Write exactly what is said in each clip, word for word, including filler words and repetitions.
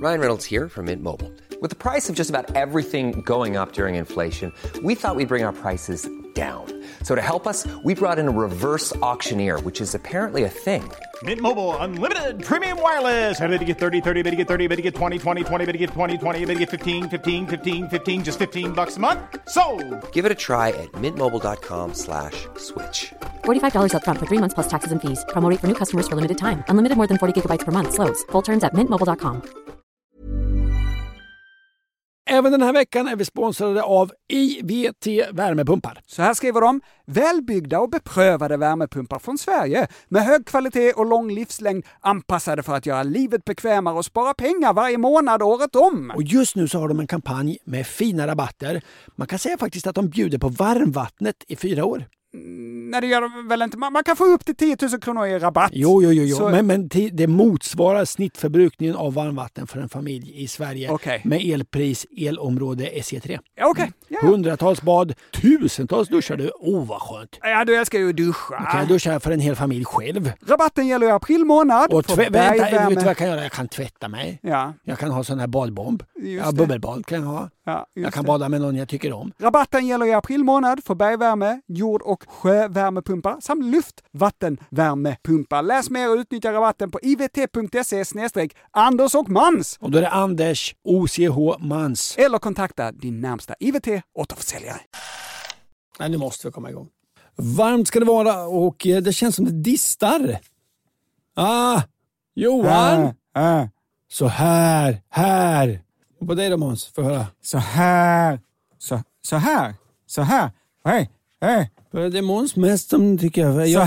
Ryan Reynolds here from Mint Mobile. With the price of just about everything going up during inflation, we thought we'd bring our prices down. So to help us, we brought in a reverse auctioneer, which is apparently a thing. Mint Mobile Unlimited Premium Wireless. How to get thirty, thirty, how to get thirty, how to get twenty, twenty, twenty, how to get twenty, twenty, how to get fifteen, fifteen, fifteen, fifteen, just fifteen bucks a month? Sold! Give it a try at mintmobile.com slash switch. forty-five dollars up front for three months plus taxes and fees. Promo rate for new customers for limited time. Unlimited more than forty gigabytes per month. Slows full terms at mint mobile dot com. Även den här veckan är vi sponsrade av I V T värmepumpar. Så här skriver de: välbyggda och beprövade värmepumpar från Sverige med hög kvalitet och lång livslängd, anpassade för att göra livet bekvämare och spara pengar varje månad året om. Och just nu så har de en kampanj med fina rabatter. Man kan säga faktiskt att de bjuder på varmvattnet i fyra år. Nej, det gör de väl inte. Man kan få upp till tio tusen kronor i rabatt. Jo, jo, jo. jo. Så... Men, men det motsvarar snittförbrukningen av varmvatten för en familj i Sverige okay. med elpris, elområde S C tre. Ja, okej. Okay. Ja. Hundratals bad, tusentals duschar du. Åh, oh, vad skönt. Ja, du älskar ju duscha. Man kan duscha för en hel familj själv. Rabatten gäller i april månad. Och tvä- vänta, vet du vad jag kan göra? Jag kan tvätta mig. Ja. Jag kan ha sån här badbomb. Just ja, det. bubbelbad kan jag ha. Ja, jag kan det. bada med någon jag tycker om. Rabatten gäller i april månad för bergvärme, jord- och sjövärmepumpar samt luftvattenvärmepumpar. Läs mer och utnyttja rabatten på ivt.se snedstreck Anders och Mans. Och då är det Anders O C H Mans. Eller kontakta din närmsta I V T återförsäljare. Nej, nu måste vi komma igång. Varmt ska det vara och det känns som det distar. Ah, Johan! Äh, äh. Så här, här. Och på dig då, Måns, för höra. Så här, så, så här, så här. Hej, hej. Det är Måns mest som tycker jag. Så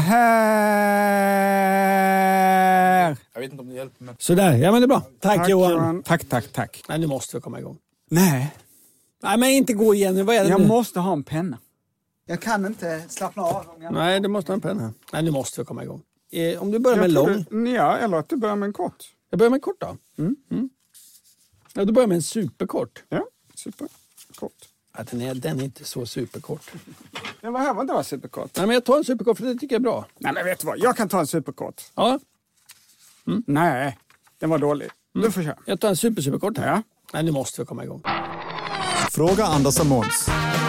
här. Jag vet inte om det hjälper mig. Så där, ja men det är bra. Tack, tack Johan. Johan. Tack, tack, tack. Nej, nu måste vi komma igång. Nej. Nej, men inte gå igen nu. Vad är det jag nu? måste ha en penna. Jag kan inte slappna av. Om jag... Nej, du måste ha en penna. Nej, nu måste vi komma igång. Eh, om du börjar med lång. Du, ja, eller att du börjar med en kort. Jag börjar med en kort då. Mm. Mm. Ja, du börjar med en superkort. Ja, superkort. Ja, den, är, den är inte så superkort. Den behöver inte vara superkort. Nej, men jag tar en superkort för det tycker jag är bra. Nej, men vet du vad? Jag kan ta en superkort. Ja. Mm. Nej, den var dålig. Mm. Du får köra. Jag tar en super superkort här. Ja. Nej, nu måste vi komma igång. Fråga Anders och Måns.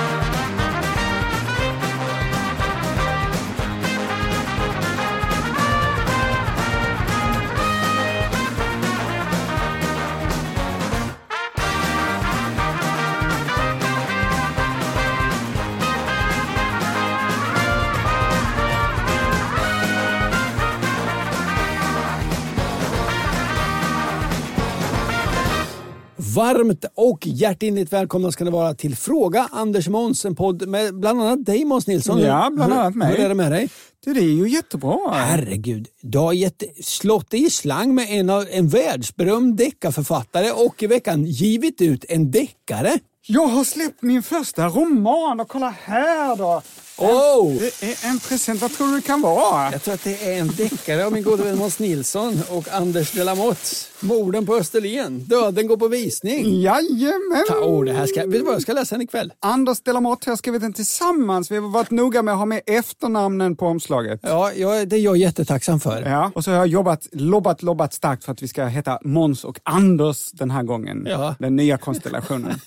Varmt och hjärtinligt välkomna ska det vara till Fråga Anders Måns, en podd med bland annat dig, Måns Nilsson. Ja, bland annat mig. Hur är det med dig? Det är ju jättebra. Herregud, du har gett, slått i slang med en, av, en världsberömd deckarförfattare och i veckan givit ut en deckare. Jag har släppt min första roman och kolla här då. Oh. Det är en present, vad tror du det kan vara? Jag tror att det är en deckare av min gode vän Måns Nilsson och Anders Delamotte. Morden på Österlen. Döden går på visning. Jajamän. Ta, oh, det här ska, vet du vad, jag ska läsa den ikväll. Anders Delamotte har skrivit den tillsammans. Vi har varit noga med att ha med efternamnen på omslaget. Ja, jag, det är jag jättetacksam för. Ja, och så har jag jobbat, lobbat, lobbat starkt för att vi ska heta Måns och Anders den här gången. Ja. Den nya konstellationen.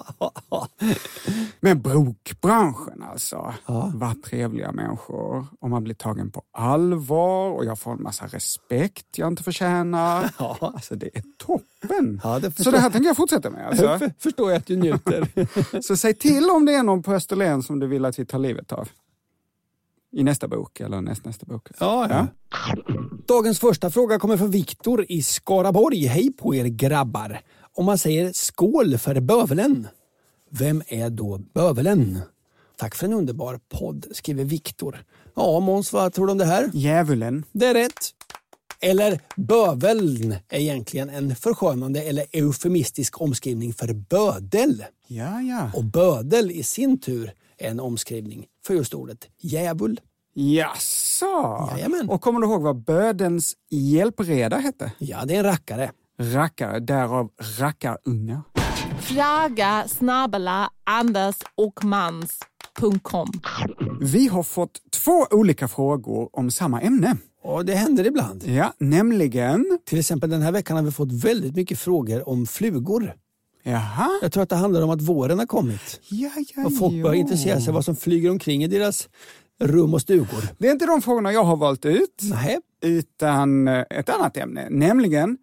Men bokbranschen alltså. Ja. Vad trevliga människor. Och man blir tagen på allvar och jag får en massa respekt jag inte förtjänar. Ja. Alltså det är toppen. Ja, det så det här tänker jag fortsätta med. Alltså. För, förstår jag att du njuter. Så säg till om det är någon på Österlen som du vill att vi tar livet av. I nästa bok eller näst, nästa bok. Ja, ja. Dagens första fråga kommer från Viktor i Skaraborg. Hej på er grabbar. Om man säger skål för bövelen, vem är då bövelen? Tack för en underbar podd, skriver Viktor. Ja, Måns, vad tror du om det här? Djävulen. Det är rätt. Eller böveln är egentligen en förskönande eller eufemistisk omskrivning för bödel. Ja, ja. Och bödel i sin tur är en omskrivning för just ordet djävul. Jaså. Jajamän. Och kommer du ihåg vad bödens hjälpreda hette? Ja, det är en rackare. Rackare, därav rackarungar. Fråga snabbla Anders och Mans punkt com. Vi har fått två olika frågor om samma ämne. Och det händer ibland. Ja, nämligen... Till exempel den här veckan har vi fått väldigt mycket frågor om flugor. Jaha. Jag tror att det handlar om att våren har kommit. Ja, ja, och folk börjar intressera sig vad som flyger omkring i deras rum och stugor. Det är inte de frågorna jag har valt ut. Nej. Utan ett annat ämne, nämligen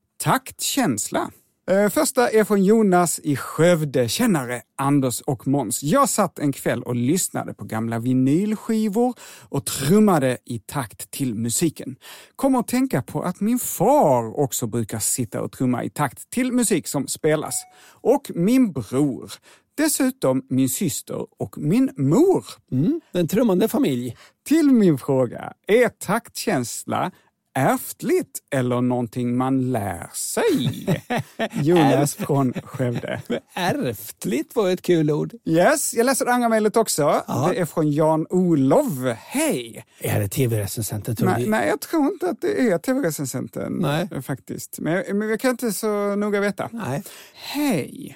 taktkänsla. Första är från Jonas i Skövde, kännare Anders och Måns. Jag satt en kväll och lyssnade på gamla vinylskivor och trummade i takt till musiken. Kommer att tänka på att min far också brukar sitta och trumma i takt till musik som spelas. Och min bror. Dessutom min syster och min mor. Mm, en trummande familj. Till min fråga, är taktkänsla ärftligt eller någonting man lär sig? Jonas från Skövde. Ärftligt var ett kul ord. Yes, jag läser andra mejlet också. Ja. Det är från Jan-Olov. Hej! Är det tv-recensenten? Nej, nej, jag tror inte att det är tv-recensenten. Nej. Faktiskt. Men, men jag kan inte så noga veta. Nej. Hej!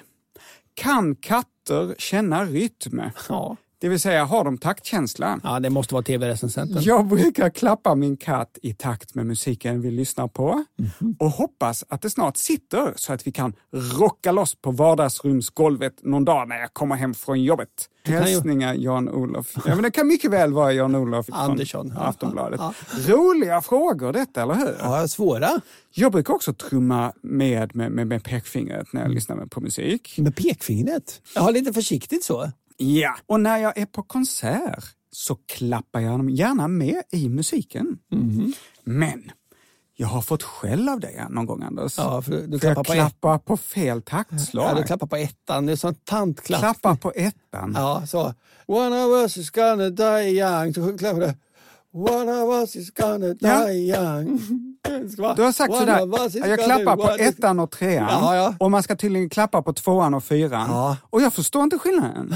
Kan katter känna rytm? Ja. Det vill säga, har de taktkänsla? Ja, det måste vara tv-recensenten. Jag brukar klappa min katt i takt med musiken vi lyssnar på. Mm-hmm. Och hoppas att det snart sitter så att vi kan rocka loss på vardagsrumsgolvet någon dag när jag kommer hem från jobbet. Hälsningar ju... Jan-Olof. Ja, men det kan mycket väl vara Jan-Olof Andersson. från Aftonbladet. Ja, ja. Roliga frågor detta, eller hur? Ja, svåra. Jag brukar också trumma med, med, med, med pekfingret när jag lyssnar på musik. Med pekfingret? Jag har lite försiktigt så. Ja, och när jag är på konsert så klappar jag gärna med i musiken. Mm. Men jag har fått skäll av dig någon gång, Anders. Ja, för du för klappar, jag på, klappar ett... på fel taktslag. Ja, du klappar på ettan. Det är sån tantklapp. Klappar på ettan. Ja, så. One of us is gonna die young. Så klappar du. One of us is gonna die ja. young. Du har sagt sådär, jag klappar på ettan och trean. Ja, ja. Och man ska tydligen klappa på tvåan och fyran. Ja. Och jag förstår inte skillnaden.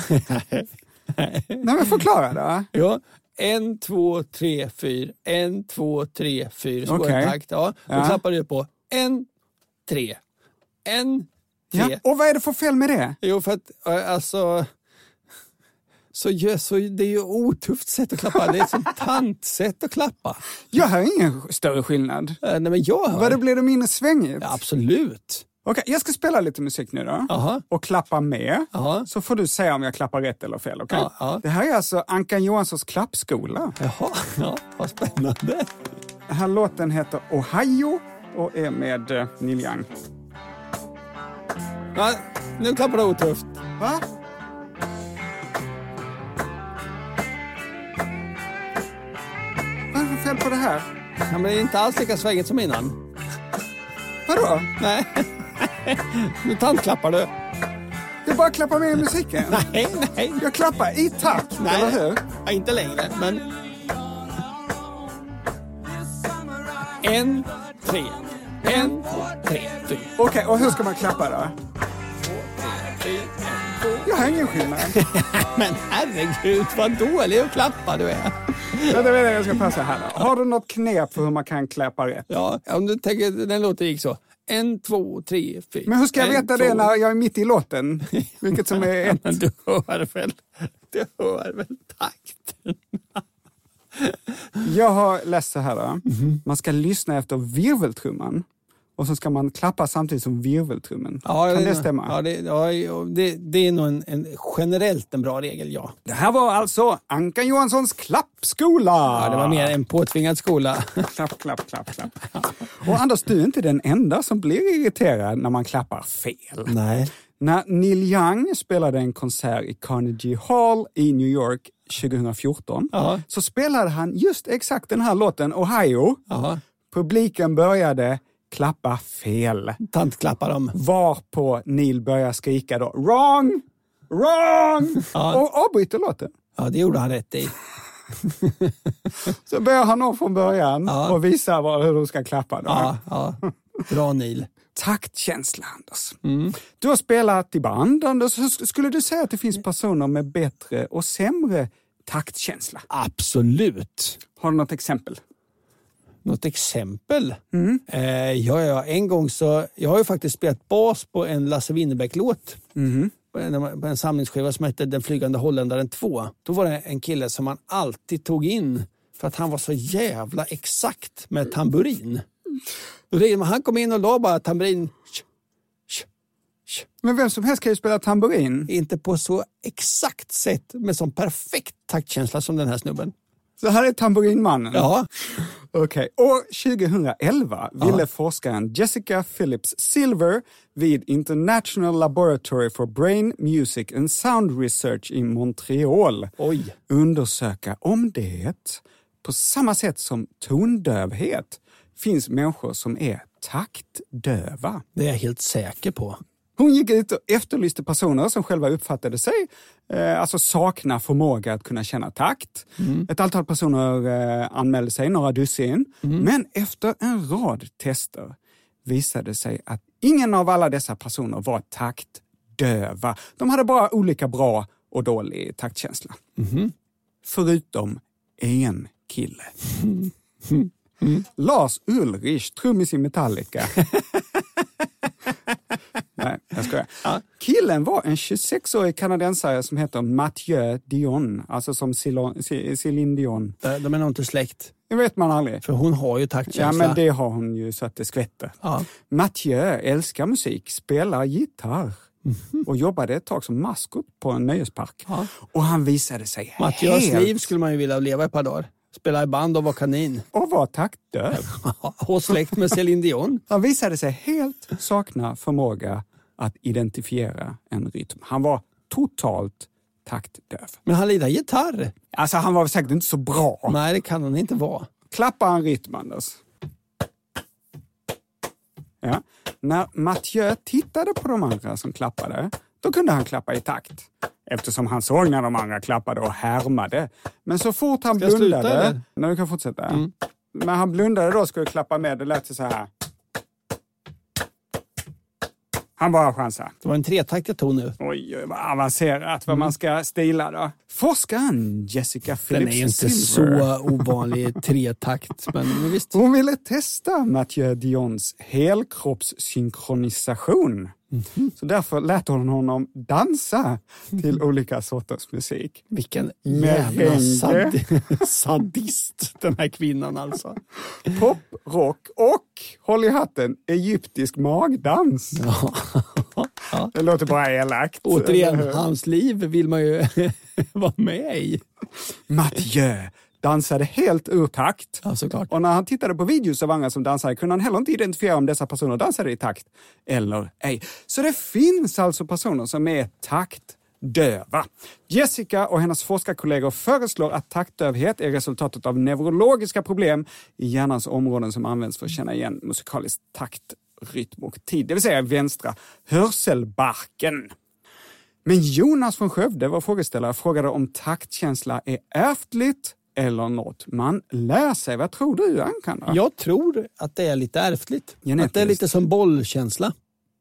Nej, men förklara då. Ja, en, två, tre, fyra. En, två, tre, fyra. Så okay. går en takt. Ja. Då ja. klappar du på en, tre. En, tre. Ja. Och vad är det för fel med det? Jo, för att alltså... Så, så det är ju otufft sätt att klappa. Det är ett sånt tantsätt att klappa. Jag har ingen större skillnad. Nej, men jag hör. Vad det blir det mindre svängigt? Ja, absolut. Okej, jag ska spela lite musik nu då. Aha. Och klappa med. Aha. Så får du säga om jag klappar rätt eller fel, okej? Ja, ja. Det här är alltså Ankan Johanssons klappskola. Jaha, ja, vad spännande. Den här låten heter Ohio och är med uh, Neil Young. Ja, nu klappar det otufft. Va? Vad är det för fel på det här? Ja, men det är inte alls lika svängigt som innan. Vadå? Nej. Nu tantklappar du. Jag bara klappar med i musiken. Nej, nej. Jag klappar i takt, nej. eller hur? Ja, inte längre, men... En, tre. En, två, tre, fyra. Okej, okay, och hur ska man klappa då? Två, tre, fyra, en, två. Jag har ingen skillnad. Men herregud, vad dålig att klappa du är. Ja, det vet jag, jag ska passa här då. Har du något knep för hur man kan klappa rätt? Ja, om du tänker, den låten gick så. En, två, tre, fyra. Men hur ska jag en, veta två. det när jag är mitt i låten? Vilket som är ett... Men du hör väl, du hör väl takten. Jag har läst så här då. Mm-hmm. Man ska lyssna efter virveltrumman. Och så ska man klappa samtidigt som virveltrummen. Ja, kan det, det stämma? Ja, det, ja, det, det är nog en, en generellt en bra regel, ja. Det här var alltså Ankan Johanssons klappskola. Ja, det var mer en påtvingad skola. Klapp, klapp, klapp, klapp. Och Anders, du är inte den enda som blir irriterad när man klappar fel. Nej. När Neil Young spelade en konsert i Carnegie Hall i New York tjugohundrafjorton Aha. så spelade han just exakt den här låten, Ohio. Aha. Publiken började klappa fel. Tantklappar dem. Varpå Neil börjar skrika då, wrong, wrong, ja. Och avbryter låten. Ja, det gjorde han rätt i. Så börjar han om från början ja. och visar vad, hur de ska klappa. Då. Ja, ja. Bra Neil. Taktkänsla, Anders. Mm. Du har spelat i band, Anders. Skulle du säga att det finns personer med bättre och sämre taktkänsla? Absolut. Har du något exempel? Något exempel? Mm. Eh, ja, ja, en gång så... Jag har ju faktiskt spelat bas på en Lasse Winnerbäck-låt. Mm. På en, på en samlingsskiva som hette Den flygande holländaren två. Då var det en kille som man alltid tog in För att han var så jävla exakt med tamburin. Han kom in och la bara tamburin. Men vem som helst kan ju spela tamburin. Inte på så exakt sätt med sån perfekt taktkänsla som den här snubben. Så här är tamburinmannen. Ja. Okej. Okay. År tjugohundraelva ville ja. forskaren Jessica Phillips Silver vid International Laboratory for Brain, Music and Sound Research i Montreal Oj. undersöka om det, på samma sätt som tondövhet, finns människor som är taktdöva. Det är jag helt säker på. Hon gick ut och efterlyste personer som själva uppfattade sig, eh, alltså sakna förmåga att kunna känna takt. Mm. Ett antal personer eh, anmälde sig, några dussin. Mm. Men efter en rad tester visade sig att ingen av alla dessa personer var taktdöva. De hade bara olika bra och dålig taktkänsla. Mm. Förutom en kille. Mm. Mm. Lars Ulrich, trummis i Metallica. Nej, jag skojar. Ja. Killen var en tjugosexårig kanadensare som heter Mathieu Dion. Alltså som Céline Dion. De är nog inte släkt. Det vet man aldrig. För hon har ju taktkänsla. Ja, men det har hon ju så att det skvätter. Ja. Mathieu älskar musik, spelar gitarr. Mm-hmm. Och jobbade ett tag som maskot på en nöjespark. Ja. Och han visade sig Mathieu's helt... liv skulle man ju vilja leva ett par dagar. Spela i band och var kanin. Och var taktdöv. Och släkt med Céline Dion. Han visade sig helt sakna förmåga att identifiera en rytm. Han var totalt taktdöv. Men han lider gitarr. Alltså han var säkert inte så bra. Nej, det kan han inte vara. Klappa en rytm, Anders. Ja. När Mathieu tittade på de andra som klappade, då kunde han klappa i takt. Eftersom han såg när de andra klappade och härmade. Men så fort han Ska blundade... När du kan fortsätta. Mm. Men han blundade då skulle klappa med. Det lät så här. Han bara chansade. Det var en tretaktig ton nu. Oj, vad avancerat. Vad mm. man ska stila då. Forskaren Jessica Phillips Den är inte Silver. Så ovanlig tretakt. Men visst. Hon ville testa Mathieu Dions helkroppssynkronisation. Mm-hmm. Så därför lät hon honom dansa till mm-hmm. olika sorters musik. Vilken jävla sad- sadist den här kvinnan alltså. Pop, rock och, håll i hatten, egyptisk magdans. Ja. Ja. Det låter bara elakt. Återigen, hans liv vill man ju vara med i. Mathieu dansade helt ur takt. Ja, såklart. Och när han tittade på videos av andra som dansade kunde han heller inte identifiera om dessa personer dansade i takt eller ej. Så det finns alltså personer som är taktdöva. Jessica och hennes forskarkollegor föreslår att taktdövhet är resultatet av neurologiska problem i hjärnans områden som används för att känna igen musikalisk taktrytm och tid. Det vill säga vänstra hörselbarken. Men Jonas från Skövde, var frågeställare, frågade om taktkänsla är ärftligt eller något man lär sig. Vad tror du, Ankan? Jag tror att det är lite ärftligt. Genetiskt. Att det är lite som bollkänsla.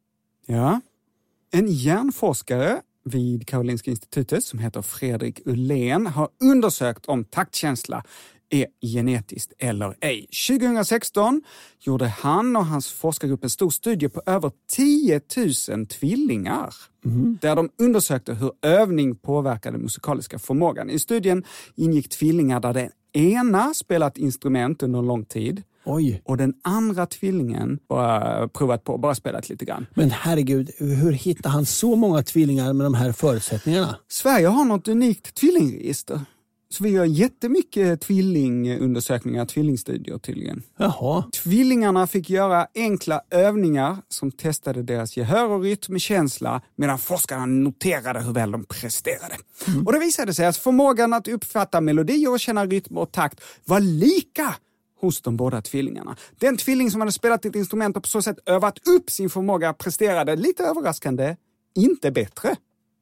Ja. En hjärnforskare vid Karolinska institutet som heter Fredrik Ullén har undersökt om taktkänsla är genetiskt eller ej. tjugohundrasexton gjorde han och hans forskargrupp en stor studie på över tio tusen tvillingar. Mm. Där de undersökte hur övning påverkade musikaliska förmågan. I studien ingick tvillingar där den ena spelat instrument under en lång tid. Oj. Och den andra tvillingen bara provat på, bara spelat lite grann. Men herregud, hur hittar han så många tvillingar med de här förutsättningarna? Sverige har något unikt tvillingregister. Så vi gör jättemycket tvillingundersökningar, tvillingstudier tydligen. Jaha. Tvillingarna fick göra enkla övningar som testade deras gehör och rytmkänsla medan forskarna noterade hur väl de presterade. Mm. Och det visade sig att förmågan att uppfatta melodier och känna rytm och takt var lika hos de båda tvillingarna. Den tvilling som hade spelat ett instrument och på så sätt övat upp sin förmåga presterade lite överraskande inte bättre.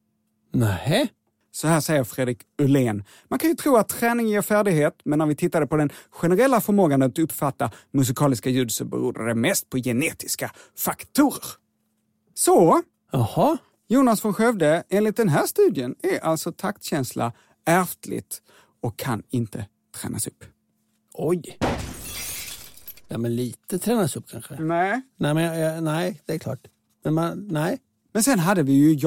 Nej. Så här säger Fredrik Ullén. Man kan ju tro att träning ger färdighet, men när vi tittade på den generella förmågan att uppfatta musikaliska ljud så beror det mest på genetiska faktorer. Så, Aha. Jonas från Skövde, enligt den här studien är alltså taktkänsla ärftligt och kan inte tränas upp. Oj. Ja, men lite tränas upp kanske. Nej. Nej, men jag, nej, det är klart. Men man, nej. Men sen hade vi ju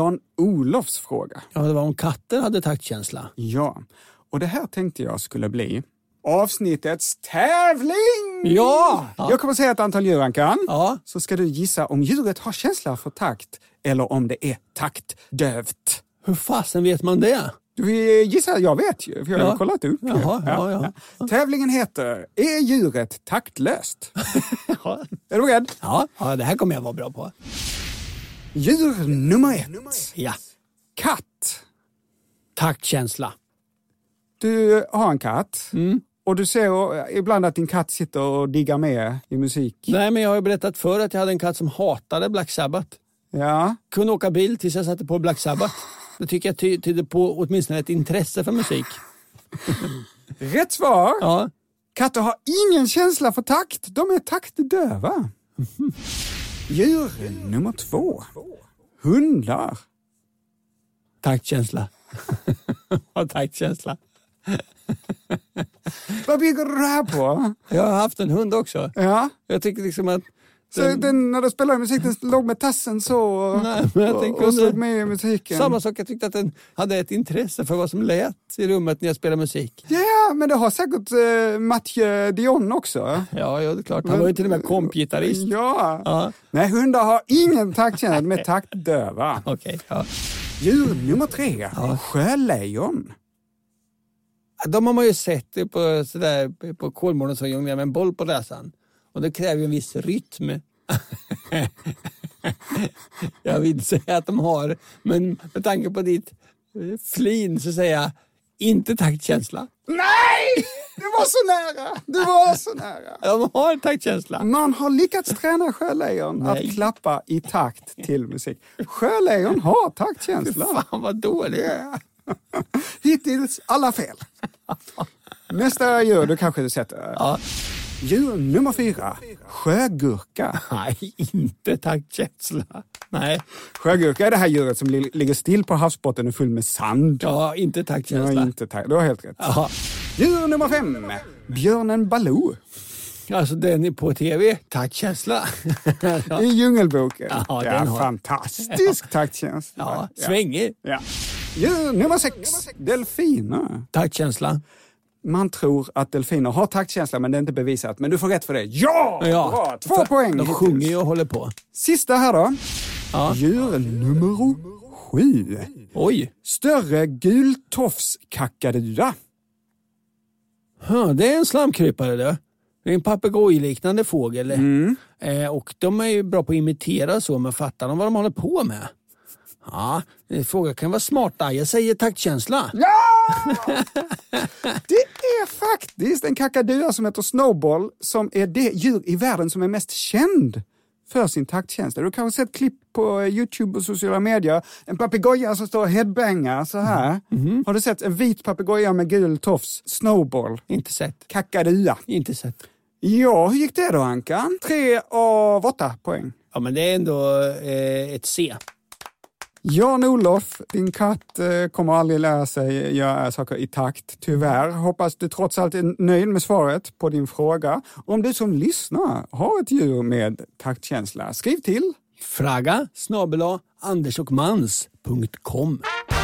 Jan-Olofs fråga. Ja, det var om katter hade taktkänsla. Ja, och det här tänkte jag skulle bli avsnittets tävling! Ja! ja. Jag kommer säga ett antal djur, Ankan. Ja. Så ska du gissa om djuret har känsla för takt eller om det är taktdövt. Hur fasen vet man det? Du vill gissa? Jag vet ju, för jag har Ja. kollat upp. Jaha, ja, ja. Ja. Tävlingen heter Är djuret taktlöst? Ja. Är du beredd? Ja, ja, det här kommer jag vara bra på. Djur nummer ett. Ja. Katt. Taktkänsla. Du har en katt. Mm. Och du ser ibland att din katt sitter och diggar med i musik. Nej, men jag har ju berättat för att jag hade en katt som hatade Black Sabbath. Ja. Kunde åka bil tills jag satte på Black Sabbath. Det tycker jag ty- tyder på åtminstone ett intresse för musik. Rätt svar. Ja. Katter har ingen känsla för takt. De är taktdöva. Mm. Djur nummer två. Hundar. Taktkänsla. Ja, taktkänsla. Vad bygger du det här på? Jag har haft en hund också. Ja. Jag tycker liksom att... Så den, när du spelar musik, den låg med tassen så Nej, men jag och, tänker och slog under- med i musiken. Samma sak, jag tyckte att den hade ett intresse för vad som lät i rummet när jag spelar musik. Ja, men det har säkert uh, Mathieu Dion också. Ja, ja, det är klart. Han var ju till och med kompgitarrist. Ja. Ja. Nej, hundar har ingen taktkänsla, de är taktdöva. Okej, ja. Djur nummer tre. Sjölejon. De har man ju sett det på, sådär, på Kolmården som jonglerar med en boll på näsan. Och det kräver ju en viss rytm. Jag vill säga att de har, men med tanke på ditt eh, flin så säger jag inte taktkänsla. Nej! Du var så nära! Du var så nära! De har taktkänsla. Man har lyckats träna sjölejon Nej. att klappa i takt till musik. Sjölejon har taktkänsla. Fan vad dålig jag är. Hittills alla fel. Nästa djur du kanske du sätter. Ja. Djur nummer fyra. Sjögurka. Nej, inte taktkänsla. Nej, Sjögurka är det här djuret som li- ligger still på havsbotten och full med sand. ja, inte taktkänsla. Ja, inte tack. Du har helt rätt. Jaha. Djur nummer fem. Björnen Baloo. Alltså den är på tv. Taktkänsla. I Djungelboken. Ja, Ja, den har- fantastisk taktkänsla. Ja, svängig. Ja. Djur nummer sex. Delfiner. Taktkänsla. Man tror att delfiner har taktkänsla, men det är inte bevisat. Men du får rätt för det. Ja! Ja. Bra! Två För- poäng. De hittills. sjunger ju och håller på. Sista här då. Ja. Djur nummer sju. Oj. Större gultofskakadua. Ja, det är en slamkrypare det. Det är en papegojliknande fågel. Mm. Eh, och de är ju bra på att imitera så, men fattar de vad de håller på med? Ja, frågan kan vara smarta. Jag säger taktkänsla. Ja! Det är faktiskt en kakadua som heter Snowball som är det djur i världen som är mest känd för sin taktkänsla. Du kan ha sett klipp på YouTube och sociala medier. En papegoja som står och headbangar så här. Mm-hmm. Har du sett en vit papegoja med gul tofs? Snowball. Inte sett. Kakadua. Inte sett. Ja, hur gick det då, Ankan? Tre av åtta poäng. Ja, men det är ändå eh, ett C. Jan-Olof, din katt eh, kommer aldrig lära sig göra saker i takt, tyvärr. Hoppas du trots allt är nöjd med svaret på din fråga. Om du som lyssnar har ett djur med taktkänsla, skriv till. Fraga snabel-a andersochmans punkt com.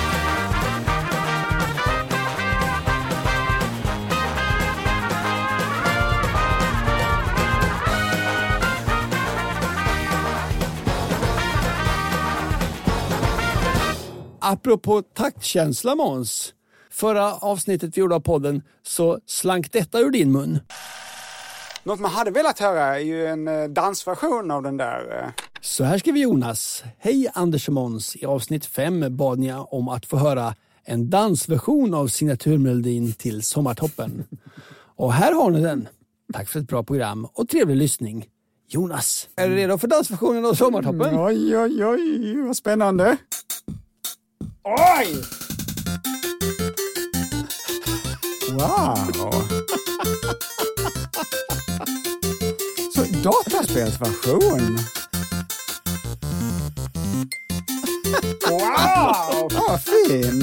Apropå taktkänsla, Måns. Förra avsnittet vi gjorde av podden så slank detta ur din mun. Något man hade velat höra är ju en eh, dansversion av den där. Eh. Så här skriver Jonas. Hej Anders och Måns. I avsnitt fem bad ni om att få höra en dansversion av signaturmelodin till Sommartoppen. Och här har ni den. Tack för ett bra program och trevlig lyssning. Jonas, är du redo för dansversionen av Sommartoppen? Oj, oj, oj, vad spännande. Oj! Wow! Så dataspelsversion. Wow, vad fin!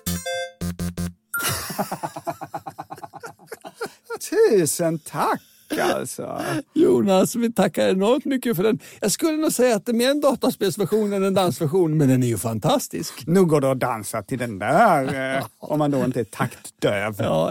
Tusen tack! alltså. Jonas, vi tackar enormt mycket för den. Jag skulle nog säga att det är mer en dataspelsversion än en dansversion, men den är ju fantastisk. Nu går det att dansa till den där, eh, om man då inte är taktdöv. Ja.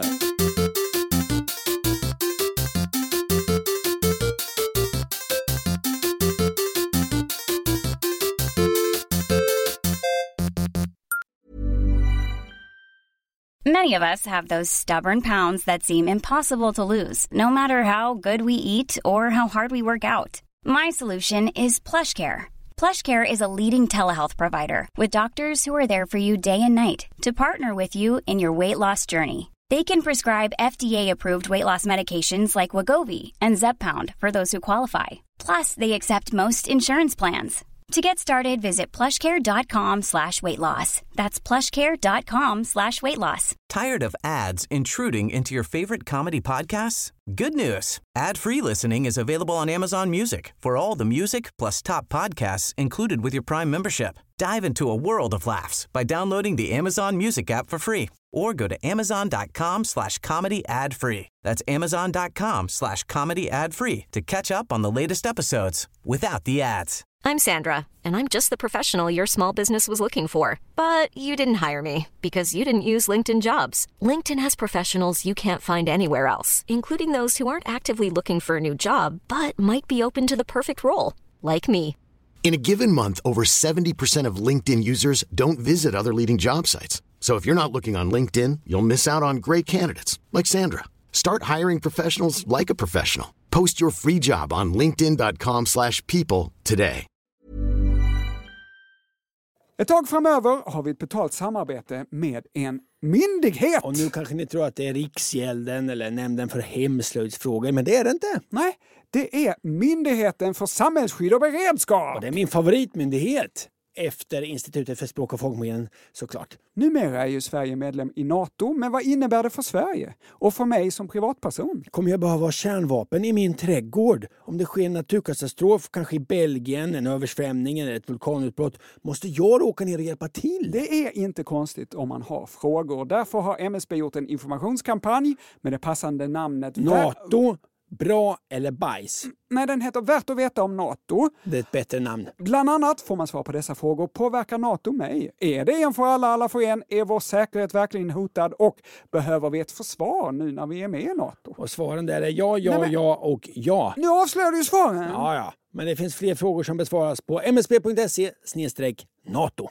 Many of us have those stubborn pounds that seem impossible to lose, no matter how good we eat or how hard we work out. My solution is PlushCare. PlushCare is a leading telehealth provider with doctors who are there for you day and night to partner with you in your weight loss journey. They can prescribe F D A-approved weight loss medications like Wegovy and Zepbound for those who qualify. Plus, they accept most insurance plans. To get started, visit plushcare.com slash weight loss. That's plushcare.com slash weight loss. Tired of ads intruding into your favorite comedy podcasts? Good news. Ad-free listening is available on Amazon Music for all the music plus top podcasts included with your Prime membership. Dive into a world of laughs by downloading the Amazon Music app for free or go to amazon.com slash comedy ad free. That's amazon.com slash comedy ad free to catch up on the latest episodes without the ads. I'm Sandra, and I'm just the professional your small business was looking for. But you didn't hire me because you didn't use LinkedIn Jobs. LinkedIn has professionals you can't find anywhere else, including those who aren't actively looking for a new job, but might be open to the perfect role, like me. In a given month, over seventy percent of LinkedIn users don't visit other leading job sites. So if you're not looking on LinkedIn, you'll miss out on great candidates, like Sandra. Start hiring professionals like a professional. Post your free job on linkedin.com slash people today. Ett tag framöver har vi ett betalt samarbete med en myndighet. Och nu kanske ni tror att det är Riksgälden eller Nämnden för hemslöjdsfrågor, men det är det inte. Nej, det är Myndigheten för samhällsskydd och beredskap. Och det är min favoritmyndighet. Efter Institutet för språk och folkminnen, såklart. Numera är ju Sverige medlem i NATO, men vad innebär det för Sverige? Och för mig som privatperson? Kommer jag behöva ha kärnvapen i min trädgård? Om det sker en naturkatastrof, kanske i Belgien, en översvämning eller ett vulkanutbrott, måste jag åka ner och hjälpa till? Det är inte konstigt om man har frågor. Därför har M S B gjort en informationskampanj med det passande namnet NATO. Bra eller bajs? Nej, den heter Värt att veta om NATO. Det är ett bättre namn. Bland annat får man svar på dessa frågor. Påverkar NATO mig? Är det en för alla, alla för en? Är vår säkerhet verkligen hotad? Och behöver vi ett försvar nu när vi är med i NATO? Och svaren där är ja, ja, Nej, men... ja och ja. Nu avslöjar du ju svaren. Ja, ja. Men det finns fler frågor som besvaras på msb.se snedstreck NATO.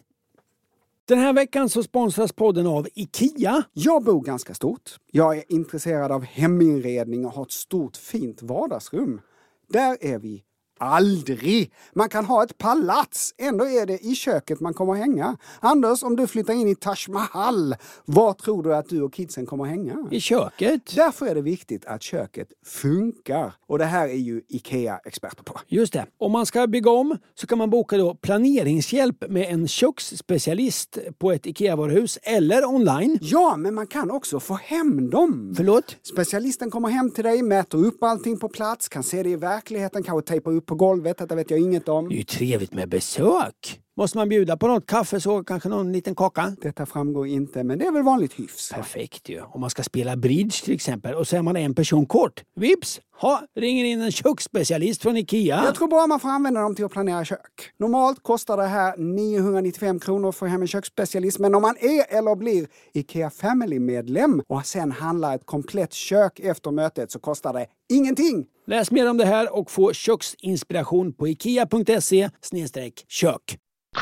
Den här veckan så sponsras podden av IKEA. Jag bor ganska stort. Jag är intresserad av heminredning och har ett stort fint vardagsrum. Där är vi aldrig. Man kan ha ett palats. Ändå är det i köket man kommer att hänga. Anders, om du flyttar in i Taj Mahal, var tror du att du och kidsen kommer att hänga? I köket. Därför är det viktigt att köket funkar. Och det här är ju IKEA experter på. Just det. Om man ska bygga om så kan man boka då planeringshjälp med en köksspecialist på ett IKEA-varuhus eller online. Ja, men man kan också få hem dem. Förlåt? Specialisten kommer hem till dig, mäter upp allting på plats, kan se det i verkligheten, kanske tejpa upp på golvet, detta vet jag inget om. Det är ju trevligt med besök. Måste man bjuda på något kaffe så kanske någon liten kaka? Detta framgår inte, men det är väl vanligt hyfs. Perfekt ju. Om man ska spela bridge till exempel och så är man en person kort. Vips! Ha, ringer in en köksspecialist från IKEA. Jag tror bara man får använda dem till att planera kök. Normalt kostar det här niohundranittiofem kronor för hem en köksspecialist. Men om man är eller blir IKEA Family-medlem och sen handlar ett komplett kök efter mötet så kostar det ingenting. Läs mer om det här och få köksinspiration på ikea.se snedstreck kök.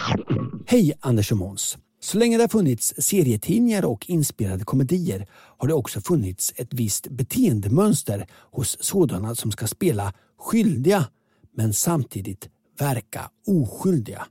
Hej Anders och Måns. Så länge det har funnits serietidningar och inspirerade komedier har det också funnits ett visst beteendemönster hos sådana som ska spela skyldiga men samtidigt verka oskyldiga.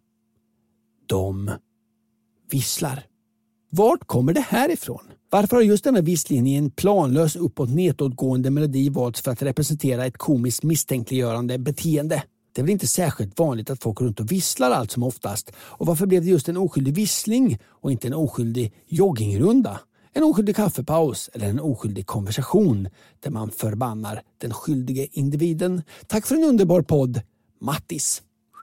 De visslar. Vart kommer det här ifrån? Varför har just denna visslingen i en planlös uppåt nedåtgående melodi valts för att representera ett komiskt misstänkliggörande beteende? Det är väl inte särskilt vanligt att folk runt och visslar allt som oftast. Och varför blev det just en oskyldig vissling och inte en oskyldig joggingrunda? En oskyldig kaffepaus eller en oskyldig konversation där man förbannar den skyldige individen. Tack för en underbar podd, Mattis.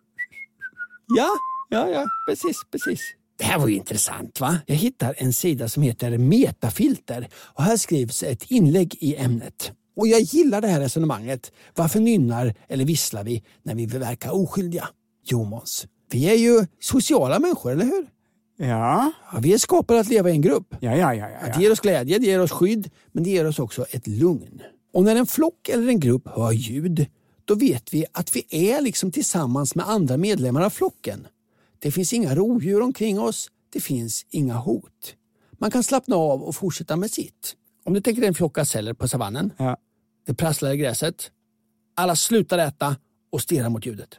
Ja, ja, ja, precis, precis. Det här var ju intressant va? Jag hittar en sida som heter Metafilter och här skrivs ett inlägg i ämnet. Och jag gillar det här resonemanget. Varför nynnar eller visslar vi när vi vill verka oskyldiga? Jo, Måns, vi är ju sociala människor, eller hur? Ja. Ja, vi är skapade att leva i en grupp. Ja, ja, ja, ja. Det ger oss glädje, det ger oss skydd, men det ger oss också ett lugn. Och när en flock eller en grupp hör ljud, då vet vi att vi är liksom tillsammans med andra medlemmar av flocken. Det finns inga rovdjur omkring oss, det finns inga hot. Man kan slappna av och fortsätta med sitt. Om du tänker dig en flock gaseller på savannen, ja. Det prasslar i gräset, alla slutar äta och stirrar mot ljudet.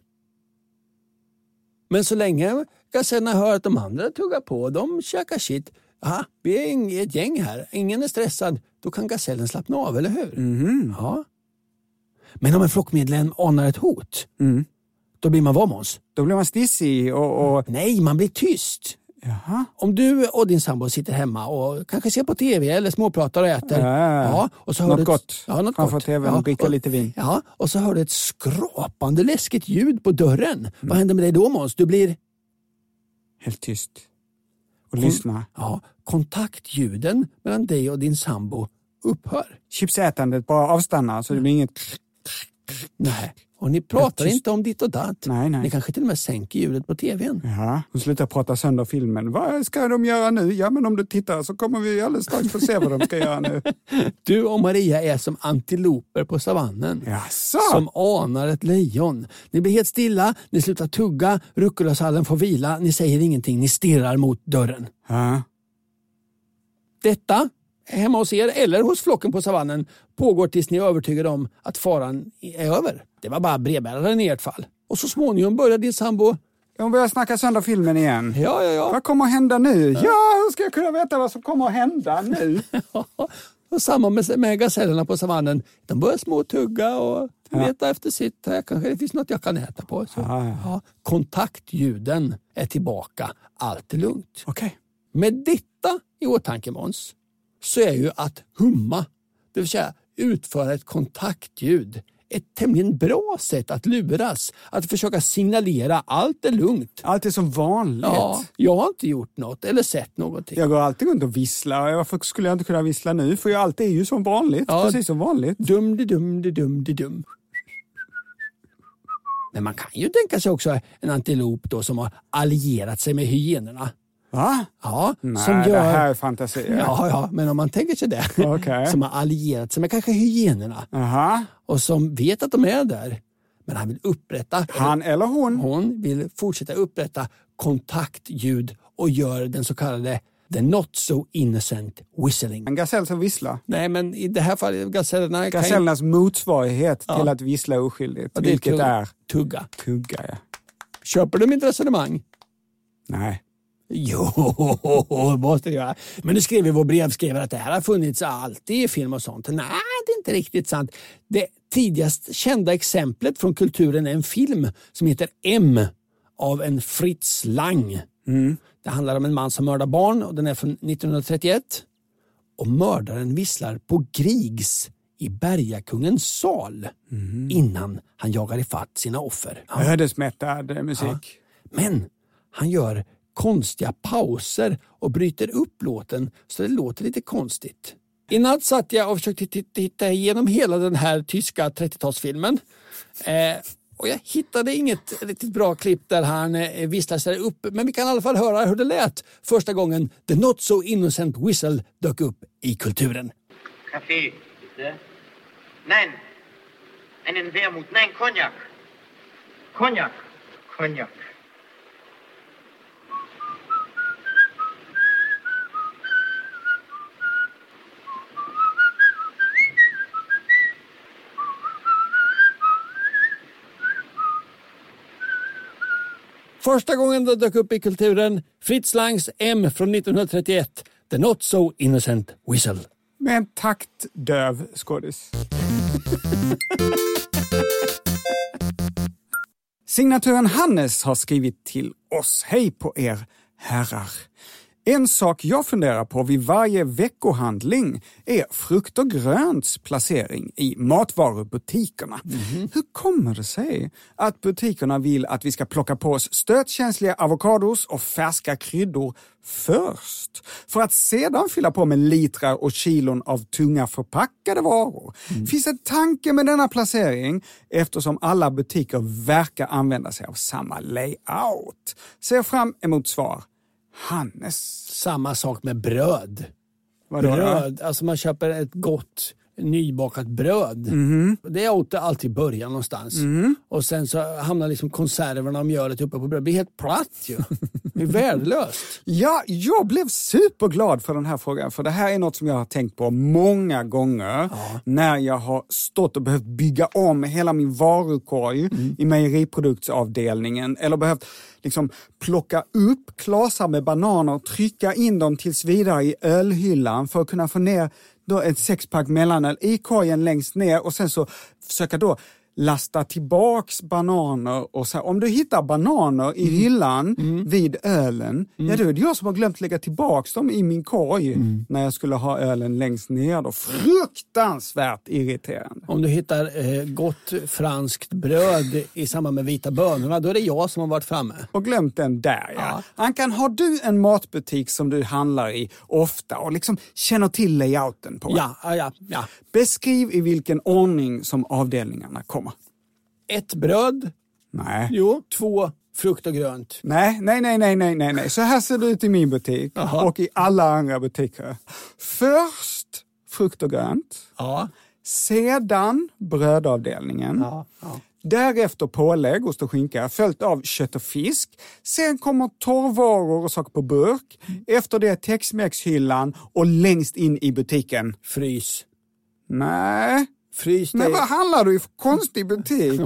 Men så länge gasellerna hör att de andra tuggar på, de käkar shit. Aha, vi är ett gäng här, ingen är stressad, då kan gasellen slappna av, eller hur? Mm. Ja. Men om en flockmedlem anar ett hot, mm. då blir man vad, Måns? Då blir man stissig och, och... Nej, man blir tyst. Jaha. Om du och din sambo sitter hemma och kanske ser på tv eller småpratar och äter. Ja, ja, och så hör något du ett, gott. Ja, något framför gott. tvn Ja, och dricka och, lite vin. Ja, och så hör du ett skrapande läskigt ljud på dörren. Mm. Vad händer med dig då, Måns? Du blir... Helt tyst. Och Kon- lyssna. Ja, kontaktljuden mellan dig och din sambo upphör. Chipsätandet bara avstannar så det blir inget... Nej, och ni pratar inte om ditt och datt. Nej, nej. Ni kanske till och med sänker ljudet på tvn. Ja, och slutar prata sönder filmen. Vad ska de göra nu? Ja, men om du tittar så kommer vi alldeles strax få se vad de ska göra nu. Du och Maria är som antiloper på savannen. Jaså? Som anar ett lejon. Ni blir helt stilla, ni slutar tugga, rucola-sallen får vila, ni säger ingenting, ni stirrar mot dörren. Ja. Detta, hemma hos er eller hos flocken på savannen, pågår tills ni är övertygade om att faran är över. Det var bara brevbäraren i ert fall. Och så småningom börjar din sambo... Hon börjar snacka sönder filmen igen. Ja, ja, ja. Vad kommer att hända nu? Ja, hur ska jag kunna veta vad som kommer att hända nu? Och samma med, med gasellerna på savannen. De börjar småtugga och Ja. leta efter sitt. Här kanske det finns något jag kan äta på. Så, Ja, ja. ja, kontaktljuden är tillbaka. Allt är lugnt. Okej. Med detta i åtanke, Måns, så är ju att humma, det vill säga utföra ett kontaktljud, ett tämligen bra sätt att luras. Att försöka signalera allt är lugnt. Allt är som vanligt. Ja, jag har inte gjort något eller sett någonting. Jag går alltid runt och visslar. Varför skulle jag inte kunna vissla nu? För jag alltid är ju som vanligt. Ja. Precis som vanligt. Dum, di, dum, di, dum, di, dum. Men man kan ju tänka sig också en antilop då som har allierat sig med hyenorna. Va? Ja, Nej, som gör... det här är fantasi. Ja, ja, men om man tänker sig det. Okay. Som har allierat sig med kanske hyenorna. Aha. Och som vet att de är där. Men han vill upprätta... Han eller hon? Hon vill fortsätta upprätta kontaktljud och gör den så kallade the not so innocent whistling. En gasell som visslar. Nej, men i det här fallet gasellerna... Gasellernas kan... motsvarighet Ja. till att vissla oskyldigt. Ja, det är vilket tugga. är... Tugga. Tugga, ja. Köper du mitt resonemang? Nej. Jo, måste det göra. Men nu skrev vi vår brevskrivare att det här har funnits alltid i film och sånt. Nej, det är inte riktigt sant. Det tidigast kända exemplet från kulturen är en film som heter M av en Fritz Lang. Mm. Det handlar om en man som mördar barn och den är från nittonhundratrettioett. Och mördaren visslar på Griegs i Bergakungens sal Mm. innan han jagar ifatt sina offer. Ja. Ödesmättad musik. Ja. Men han gör konstiga pauser och bryter upp låten så det låter lite konstigt. I natt satt jag och försökte titta igenom hela den här tyska trettiotalsfilmen. Eh, och jag hittade inget riktigt bra klipp där han eh, visslar sig upp. Men vi kan i alla fall höra hur det lät första gången The Not So Innocent Whistle dök upp i kulturen. Kaffee, bitte? Nein. Einen Wermut. Nein, Cognac. Cognac. Cognac. Första gången det dök upp i kulturen, Fritz Langs M från nittonhundratrettioett, The Not So Innocent Whistle. Med en taktdöv skådis. Signaturen Hannes har skrivit till oss. Hej på er herrar. En sak jag funderar på vid varje veckohandling är frukt och grönts placering i matvarubutikerna. Mm-hmm. Hur kommer det sig att butikerna vill att vi ska plocka på oss stötkänsliga avokados och färska kryddor först, för att sedan fylla på med litrar och kilon av tunga förpackade varor? Mm. Finns det tanke med denna placering eftersom alla butiker verkar använda sig av samma layout? Ser fram emot svar. Hannes. Samma sak med bröd. Vadå bröd, alltså man köper ett gott nybakat bröd. Mm. Det är åt alltid början någonstans. Mm. Och sen så hamnar liksom konserverna och mjölet uppe på bröd. Det blir helt platt ju. Det är värdelöst. Ja, jag blev superglad för den här frågan. För det här är något som jag har tänkt på många gånger. Ja. När jag har stått och behövt bygga om hela min varukorg mm. i mejeriproduktsavdelningen. Eller behövt liksom plocka upp klasar med bananer och trycka in dem tills vidare i ölhyllan för att kunna få ner då ett sexpack mellanöl i korgen längst ner och sen så försöka då lasta tillbaks bananer och så här, om du hittar bananer i hyllan mm. vid ölen, mm. ja då är det jag som har glömt lägga tillbaks dem i min korg mm. när jag skulle ha ölen längst ner då. Fruktansvärt irriterande. Om du hittar eh, gott franskt bröd i samband med vita bönorna, då är det jag som har varit framme. Och glömt den där, ja. ja. Ankan, har du en matbutik som du handlar i ofta och liksom känner till layouten på? Ja, ja, ja. Beskriv i vilken ordning som avdelningarna kommer. Ett bröd. Nej. Jo, två frukt och grönt. Nej, nej, nej, nej, nej, nej, nej. Så här ser det ut i min butik. Aha. Och i alla andra butiker. Först frukt och grönt. Ja. Sedan brödavdelningen. Ja. Ja. Därefter pålägg, ost och skinka, följt av kött och fisk. Sen kommer torrvaror och saker på burk. Mm. Efter det Tex-Mex-hyllan och längst in i butiken. Frys. Nej. Frys, men vad handlar du i för konstig butik?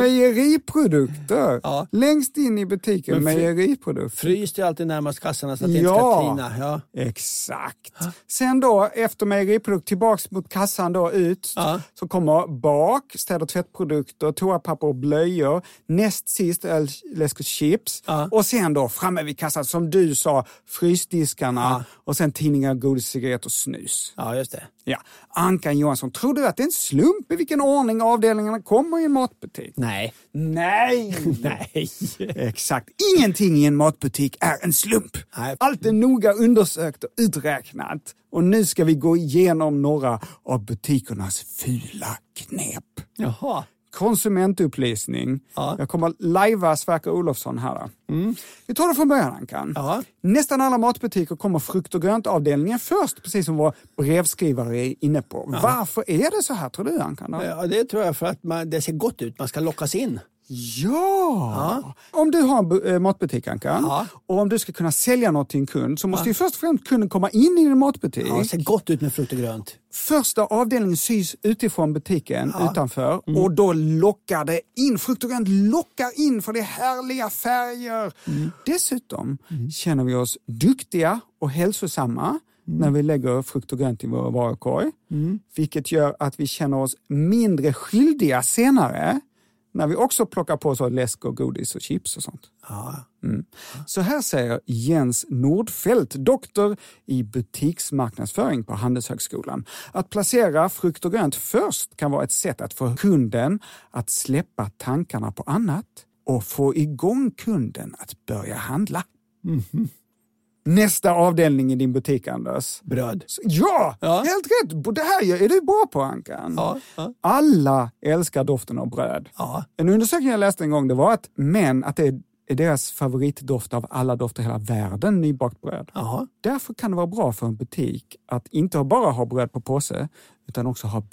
Mejeriprodukter. Ja. Längst in i butiken, fry- mejeriprodukter. Frys är alltid närmast kassorna så att det ja, inte ska tina. Ja, exakt. Ha? Sen då, efter mejeriprodukt, tillbaks mot kassan då ut. Ja. Så kommer bak, städ- och tvättprodukter, toapapper och blöjor. Näst sist, läsk och chips. Ja. Och sen då, framme vid kassan, som du sa, frysdiskarna. Ja. Och sen tidningar, godis, cigarett och snus. Ja, just det. Ja. Ankan Johansson, tror du att det är en slump i vilken ordning avdelningarna kommer i en matbutik? Nej. Nej. Nej. Exakt. Ingenting i en matbutik är en slump. Nej. Allt är noga undersökt och uträknat. Och nu ska vi gå igenom några av butikernas fula knep. Jaha. Konsumentupplysning. Ja. Jag kommer lajva Sverker Olofsson här. Mm. Vi tar det från början, Ankan. Ja. Nästan alla matbutiker kommer frukt- och gröntavdelningen först, precis som vår brevskrivare är inne på. Ja. Varför är det så här, tror du, Ankan? Då? Ja, det tror jag för att man, det ser gott ut. Man ska lockas in. Ja. ja! Om du har en matbutik, Ankan, ja. och om du ska kunna sälja något till en kund så måste ja. ju först och främst kunden komma in i din matbutik. Ja, det ser gott ut med frukt och grönt. Första avdelningen sys utifrån butiken, ja. utanför, mm. och då lockar det in. Frukt och grönt lockar in för det är härliga färger. Mm. Dessutom mm. känner vi oss duktiga och hälsosamma mm. när vi lägger frukt och grönt i vår varukorg. Mm. Vilket gör att vi känner oss mindre skyldiga senare när vi också plockar på så läsk och godis och chips och sånt. Ja. Mm. Så här säger Jens Nordfeldt, doktor i butiksmarknadsföring på Handelshögskolan. Att placera frukt och grönt först kan vara ett sätt att få kunden att släppa tankarna på annat och få igång kunden att börja handla. Mm-hmm. Nästa avdelning i din butik, Anders. Bröd. Ja, ja, helt rätt. Det här är du bra på, Ankan. Ja, ja. Alla älskar doften av bröd. Ja. En undersökning jag läste en gång, det var att män, att det är deras favoritdoft av alla dofter i hela världen, nybakt bröd. Ja. Därför kan det vara bra för en butik att inte bara ha bröd på påse, utan också ha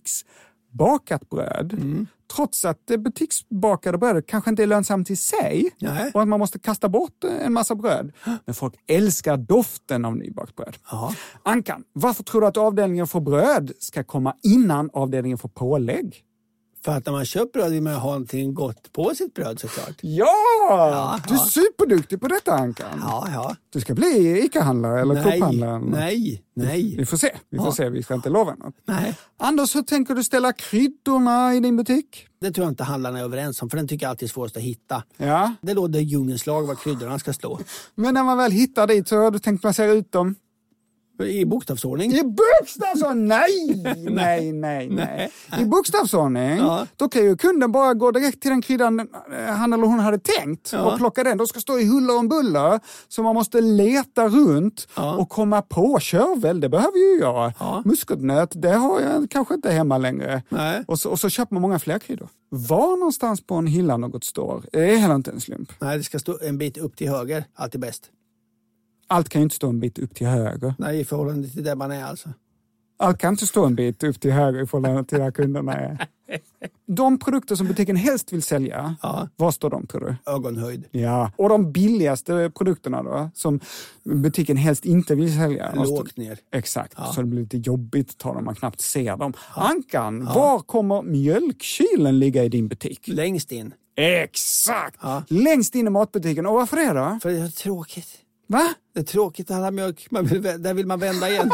butiksbakat bröd. Mm. Trots att det butiksbakade brödet kanske inte är lönsamt i sig. Nej. Och att man måste kasta bort en massa bröd. Men folk älskar doften av nybakt bröd. Ja. Ankan, varför tror du att avdelningen för bröd ska komma innan avdelningen för pålägg? För att när man köper bröd vill man ha någonting gott på sitt bröd såklart. Ja! ja du är ja. superduktig på detta, Ankan. Ja, ja. Du ska bli ICA-handlare eller Coop-handlare. Nej, nej. Vi får se. Vi får ja. se. Vi ska inte lova något. Nej. Anders, hur tänker du ställa kryddorna i din butik? Det tror jag inte handlarna är överens om, för den tycker jag alltid är svårast att hitta. Ja. Det låter djungelns lag vad kryddorna ska stå. Men när man väl hittar dit så har du tänkt placera ut dem? I bokstavsordning? I bokstavsordning? Nej, nej, nej, nej. I bokstavsordning, ja. Då kan ju kunden bara gå direkt till den kryddan han eller hon hade tänkt ja. Och plocka den. Då ska stå i huller och buller, så man måste leta runt ja. Och komma på. Körväl, det behöver ju jag. Ja. Muskotnöt, det har jag kanske inte hemma längre. Nej. Och, så, och så köper man många fler kryddor. Var någonstans på en hylla något står, det är heller inte en slump. Nej, det ska stå en bit upp till höger, allt är bäst. Allt kan ju inte stå en bit upp till höger. Nej, i förhållande till där man är alltså. Allt kan inte stå en bit upp till höger i förhållande till där kunderna är. De produkter som butiken helst vill sälja, ja. Vad står de, tror du? Ögonhöjd. Ja, och de billigaste produkterna då, som butiken helst inte vill sälja. Lågt ner. Exakt, ja. Så det blir lite jobbigt att ta dem, man knappt ser dem. Ja. Ankan, ja. Var kommer mjölkkylen ligga i din butik? Längst in. Exakt! Ja. Längst in i matbutiken. Och varför det då? För det är tråkigt. Va? Det är tråkigt att handla mjölk. Man vill, där vill man vända igen.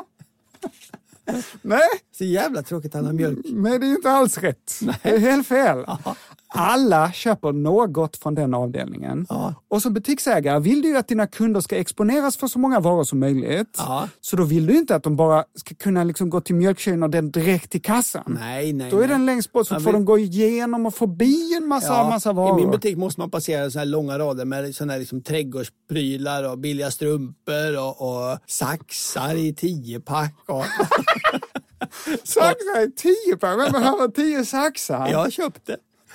Nej. Så jävla tråkigt att handla mjölk. Men det är inte alls rätt. Nej. Det är helt fel. Aha. Alla köper något från den avdelningen. Ja. Och som butiksägare vill du ju att dina kunder ska exponeras för så många varor som möjligt. Ja. Så då vill du inte att de bara ska kunna liksom gå till mjölkkylen och den direkt till kassan. Nej, nej. Då är nej. den längst bort, så vill... får de gå igenom och förbi en massa, ja. massa varor. I min butik måste man passera så här långa rader med såna här liksom trädgårdsprylar och billiga strumpor och, och saxar i tio pack. Och... saxar i tio pack? Men behöver tio saxar? Jag köpte.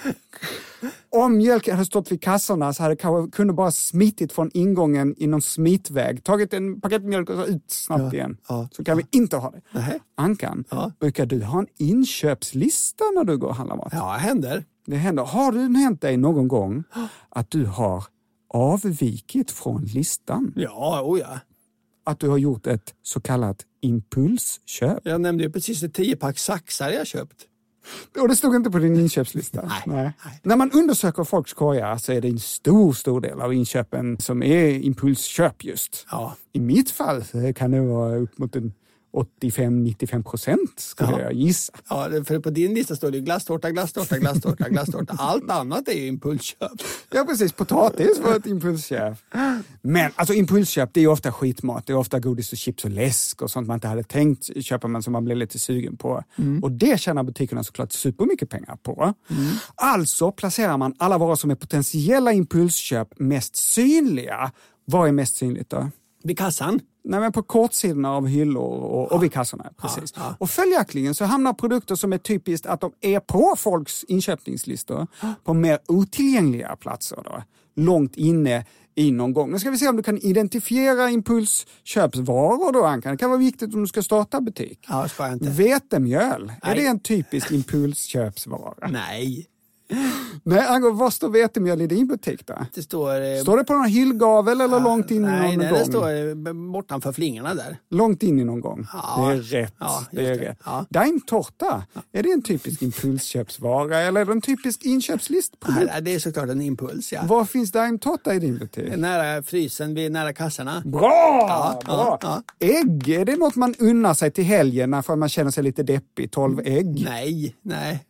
Om mjölken hade stått vid kassorna så hade kanske kunde bara smittit från ingången i någon smitväg. Tagit en paket mjölk och så ut snabbt ja, igen. Ja, så kan ja. vi inte ha det. Nej. Ankan, ja. brukar du ha en inköpslista när du går och handlar mat? Ja, det händer. Det händer. Har du hänt dig någon gång att du har avvikit från listan? Ja, oh ja. Att du har gjort ett så kallat impulsköp? Jag nämnde ju precis ett tio pack saxar jag köpt. Och det stod inte på din inköpslista. Nej, nej. Nej. När man undersöker folks korgar så är det en stor, stor del av inköpen som är impulsköp just. Ja. I mitt fall kan det vara upp mot en åttiofem till nittiofem procent skulle ja. jag gissa. Ja, för på din lista står det glasstårta, glasstårta, glasstårta, glasstårta. Allt annat är ju impulsköp. Ja, precis. Potatis var ett impulsköp. Men alltså impulsköp, det är ju ofta skitmat. Det är ofta godis och chips och läsk och sånt man inte hade tänkt köpa men som man blir lite sugen på. Mm. Och det tjänar butikerna såklart supermycket pengar på. Mm. Alltså placerar man alla varor som är potentiella impulsköp mest synliga. Vad är mest synligt då? Vid kassan? Nej, men på kortsidorna av hyllor och, och vid kassorna. Precis. Ja, ja. Och följaktligen så hamnar produkter som är typiskt att de är på folks inköpningslistor på mer otillgängliga platser då. Långt inne i någon gång. Nu ska vi se om du kan identifiera impulsköpsvaror då, Ankan. Det kan vara viktigt om du ska starta butik. Ja, ska jag inte. Vetemjöl, Nej. Är det en typisk impulsköpsvara? Nej. Nej, Angon, vad står vetemjöl i din butik då? Det står... Eh, står det på någon hyllgavel eller ja, långt in nej, i någon nej, gång? Nej, det står eh, bortanför flingorna där. Långt in i någon gång? Ja. Det är rätt. Ja, det är det. rätt. Ja. Daimtårta, ja. Är det en typisk impulsköpsvara eller är det en typisk inköpslistprodukt? Nej, det är såklart en impuls, ja. Var finns daimtårta i din butik? Nära frysen, vid nära kassorna. Bra! Ja, bra. Ja, ja. Ägg, är det något man unnar sig till helgen när man känner sig lite deppig? tolv ägg? Nej, nej.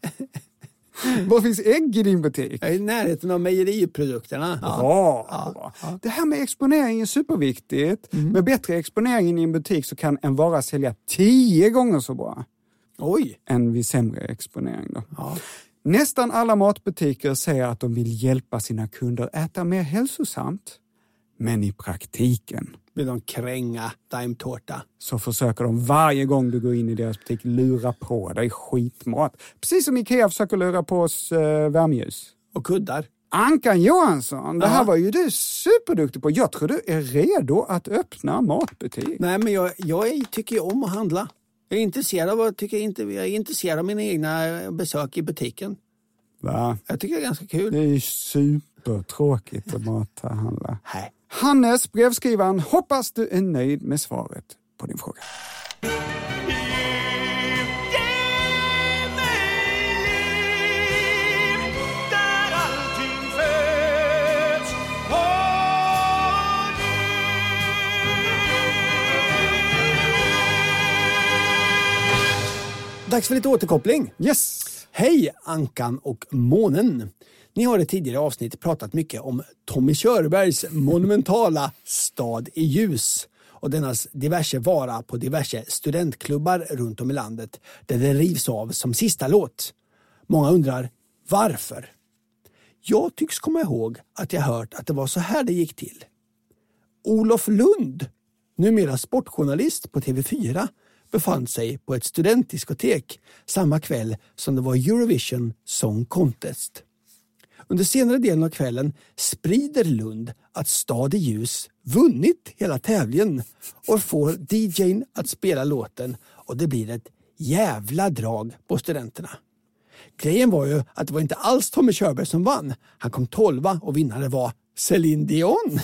Var finns ägg i din butik? Jag är i närheten av mejeriprodukterna. Ja. Bra, ja. bra. Ja. Det här med exponering är superviktigt. Mm. Med bättre exponering i en butik så kan en vara sälja tio gånger så bra. Oj. Än vid sämre exponering då. Ja. Nästan alla matbutiker säger att de vill hjälpa sina kunder äta mer hälsosamt. Men i praktiken vill de kränga daimtårta. Så försöker de varje gång du går in i deras butik lura på dig skitmat. Precis som Ikea försöker lura på oss eh, värmeljus. Och kuddar. Ankan Johansson, det här ja. var ju du superduktig på. Jag tror du är redo att öppna matbutik. Nej, men jag, jag är, tycker ju om att handla. Jag är intresserad av, tycker jag, inte, jag är intresserad av mina egna besök i butiken. Va? Jag tycker det är ganska kul. Det är ju supertråkigt att mathandla. Nej. Hannes, brevskrivaren, hoppas du är nöjd med svaret på din fråga. Dags för lite återkoppling. Yes! Hej Ankan och månen. Ni har i tidigare avsnitt pratat mycket om Tommy Körbergs monumentala Stad i ljus och dennas diverse vara på diverse studentklubbar runt om i landet där det rivs av som sista låt. Många undrar varför. Jag tycks komma ihåg att jag hört att det var så här det gick till. Olof Lund, numera sportjournalist på T V fyra, befann sig på ett studentdiskotek samma kväll som det var Eurovision Song Contest. Under senare delen av kvällen sprider Lund att Stad i ljus vunnit hela tävlingen och får D J:n att spela låten och det blir ett jävla drag på studenterna. Grejen var ju att det var inte alls Tommy Körberg som vann. Han kom tolva och vinnare var Céline Dion.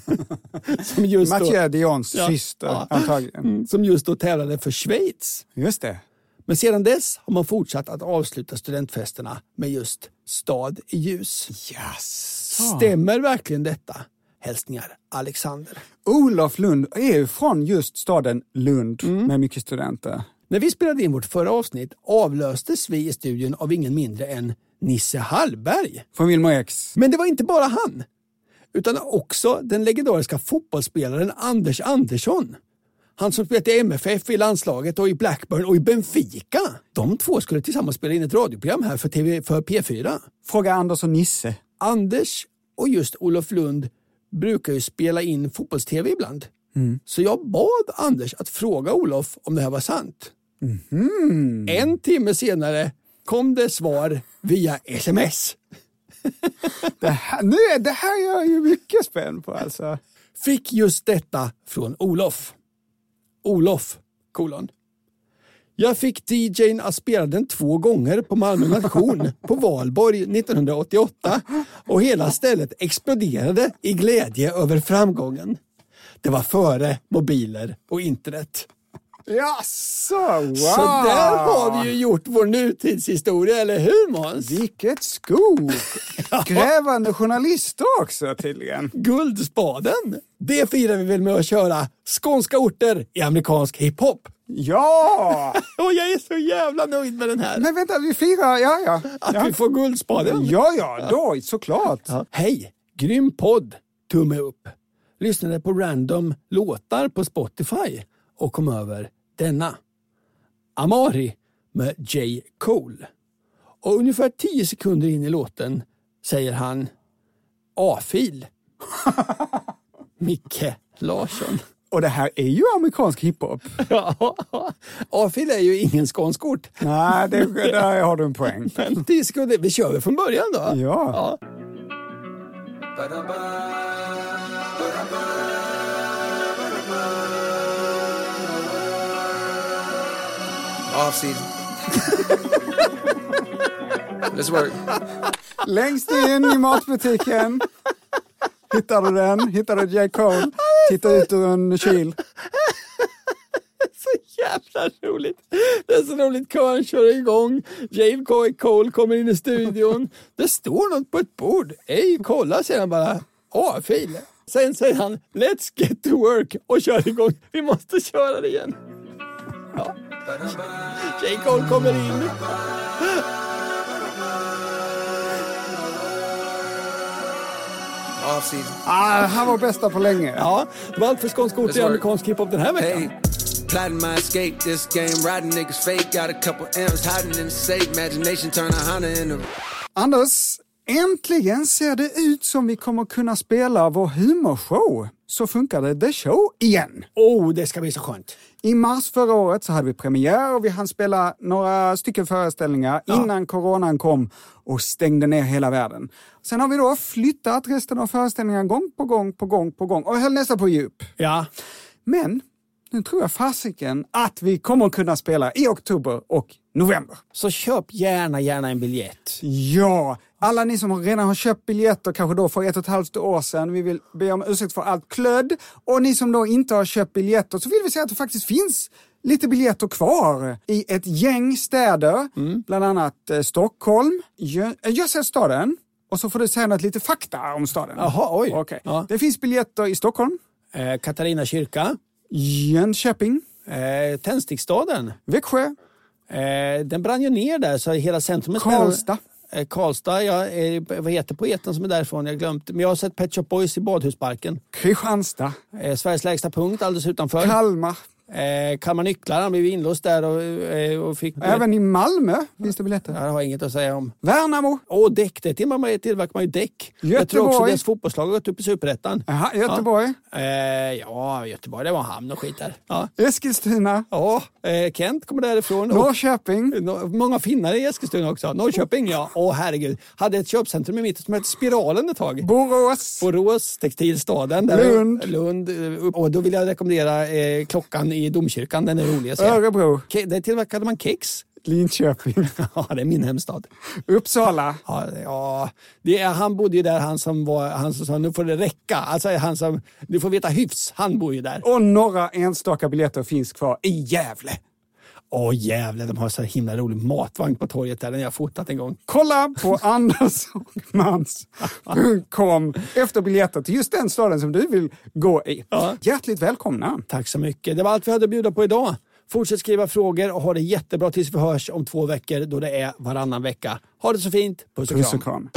som just då, Mathieu Dions ja, syster, ja, antagligen. Som just då tävlade för Schweiz. Just det. Men sedan dess har man fortsatt att avsluta studentfesterna med just Stad i ljus. Yes. Stämmer verkligen detta? Hälsningar Alexander. Olof Lund är ju från just staden Lund mm. med mycket studenter. När vi spelade in vårt förra avsnitt avlöstes vi i studion av ingen mindre än Nisse Hallberg. Från Wilmer X. Men det var inte bara han, utan också den legendariska fotbollsspelaren Anders Andersson. Han som spelat i M F F, i landslaget och i Blackburn och i Benfica. De två skulle tillsammans spela in ett radioprogram här för, T V, för P fyra. Fråga Anders och Nisse. Anders och just Olof Lund brukar ju spela in fotbolls-tv ibland. Mm. Så jag bad Anders att fråga Olof om det här var sant. Mm. En timme senare kom det svar via sms. det, här, nu är, det här är jag ju mycket spänd på alltså. Fick just detta från Olof. Olof, kolon. Jag fick D J:n att spela den två gånger på Malmö Nation på Valborg nittonhundraåttioåtta och hela stället exploderade i glädje över framgången. Det var före mobiler och internet. Jaså, wow! Så där har vi ju gjort vår nutidshistoria, eller hur Måns? Vilket skog! Grävande journalister också tydligen. Guldspaden! Det firar vi väl med att köra skånska orter i amerikansk hiphop. Ja! Och jag är så jävla nöjd med den här. Men vänta, vi firar, ja ja. Att ja. vi får guldspaden. Ja ja, då såklart. Ja. Hej, grym podd, tumme upp. Lyssnade på random låtar på Spotify och kom över denna. Amari med J. Cole. Och ungefär tio sekunder in i låten säger han A-fil. Micke Larsson. Och det här är ju amerikansk hiphop. Ja, A-fil är ju ingen skånsk ort. Nej, det, där har du en poäng. Men tio sekunder, vi kör väl från början då? Ja. ja. Off-season. Let's work. Längst in i matbutiken hittar du den, hittar du J. Cole, tittar ut ur en kyl. Så jävla roligt. Det är så roligt, kören kör igång. J. Cole kommer in i studion. Det står något på ett bord. Ej, kolla, säger han bara. A-fil. Sen säger han, let's get to work och kör igång. Vi måste köra det igen. Ja. J. Cole kommer in. Off-season. Ah, han var bästa på länge. Ja, det var allt för skånsk ort i amerikansk hiphop den här veckan. Hey. Plotting my escape, this game, riding niggas fake, got a couple M's hiding in the safe, imagination turn a Honda into... Anders, äntligen ser det ut som vi kommer kunna spela vår humorshow. Så funkar det The Show igen. Oh, det ska bli så skönt. I mars förra året så hade vi premiär och vi hann spela några stycken föreställningar ja. innan coronan kom och stängde ner hela världen. Sen har vi då flyttat resten av föreställningarna gång på gång på gång på gång och höll nästan på djup. Ja. Men nu tror jag fasiken att vi kommer kunna spela i oktober och november. Så köp gärna, gärna en biljett. Ja, alla ni som redan har köpt biljetter kanske då för ett och ett halvt år sedan. Vi vill be om ursäkt för allt klödd. Och ni som då inte har köpt biljetter så vill vi säga att det faktiskt finns lite biljetter kvar i ett gäng städer. Mm. Bland annat eh, Stockholm, Jö- Göteborgsstaden. Och så får du säga något lite fakta om staden. Jaha, oj. Okay. Ja. Det finns biljetter i Stockholm. Eh, Katarina kyrka. Jönköping. Eh, Tändstickstaden. Växjö. Eh, den brann ju ner där så hela centrum är Karlstad. Eh, Karlstad, ja, eh, vad heter poeten som är därifrån? Jag glömt. Men jag har sett Pet Shop Boys i Badhusparken. Kristianstad. Eh, Sveriges lägsta punkt alldeles utanför. Kalmar. Eh, Kalmar Nycklar, han blev inlåst där och, eh, och fick... Även i Malmö finns det biljetter. Jag har inget att säga om. Värnamo. Åh, däck. Det tillverkar man ju däck. Göteborg. Jag tror också deras fotbollslag har gått upp i Superettan. Jaha, Göteborg. Ja. Eh, ja, Göteborg, det var hamn och skit där. Ja. Eskilstuna. Ja, eh, Kent kommer därifrån. Norrköping. Och, många finnar i Eskilstuna också. Norrköping, ja. Åh, herregud. Hade ett köpcentrum i mitten som hette Spiralen ett tag. Borås. Borås, textilstaden. Där Lund. Lund. Och då vill jag rekommendera eh, klockan i domkyrkan. Den är rolig att se. Örebro. Ke- där tillverkade man kex. Linköping. Ja, det är min hemstad. Uppsala. Ja, ja det är, han bodde ju där, han som var, han som sa nu får det räcka. Alltså han som, du får veta hyfs, han bor ju där. Och några enstaka biljetter finns kvar i Gävle. Åh jävlar, de har så himla rolig matvagn på torget där, den jag har fotat en gång. Kolla på andersogmans punkt com efter biljetter till just den staden som du vill gå i. Ja. Hjärtligt välkomna. Tack så mycket. Det var allt vi hade att bjuda på idag. Fortsätt skriva frågor och ha det jättebra tills vi hörs om två veckor då det är varannan vecka. Ha det så fint. Puss och kram. Puss och kram.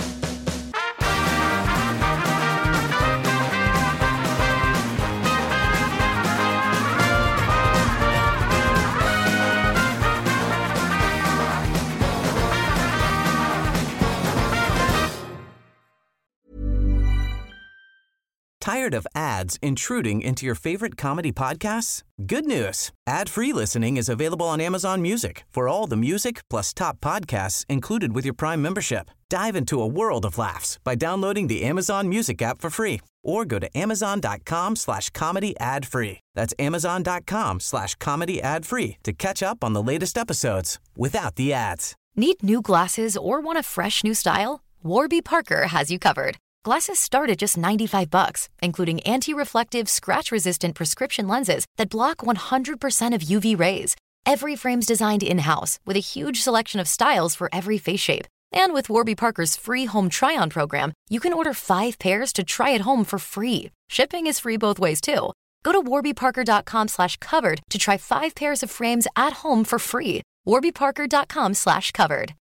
Tired of ads intruding into your favorite comedy podcasts? Good news. Ad-free listening is available on Amazon Music for all the music plus top podcasts included with your Prime membership. Dive into a world of laughs by downloading the Amazon Music app for free or go to amazon.com slash comedy ad free. That's amazon.com slash comedy ad free to catch up on the latest episodes without the ads. Need new glasses or want a fresh new style? Warby Parker has you covered. Glasses start at just ninety-five bucks, including anti-reflective, scratch-resistant prescription lenses that block one hundred percent of U V rays. Every frame's designed in-house with a huge selection of styles for every face shape. And with Warby Parker's free home try-on program, you can order five pairs to try at home for free. Shipping is free both ways, too. Go to warbyparker.com slash covered to try five pairs of frames at home for free. warbyparker.com slash covered.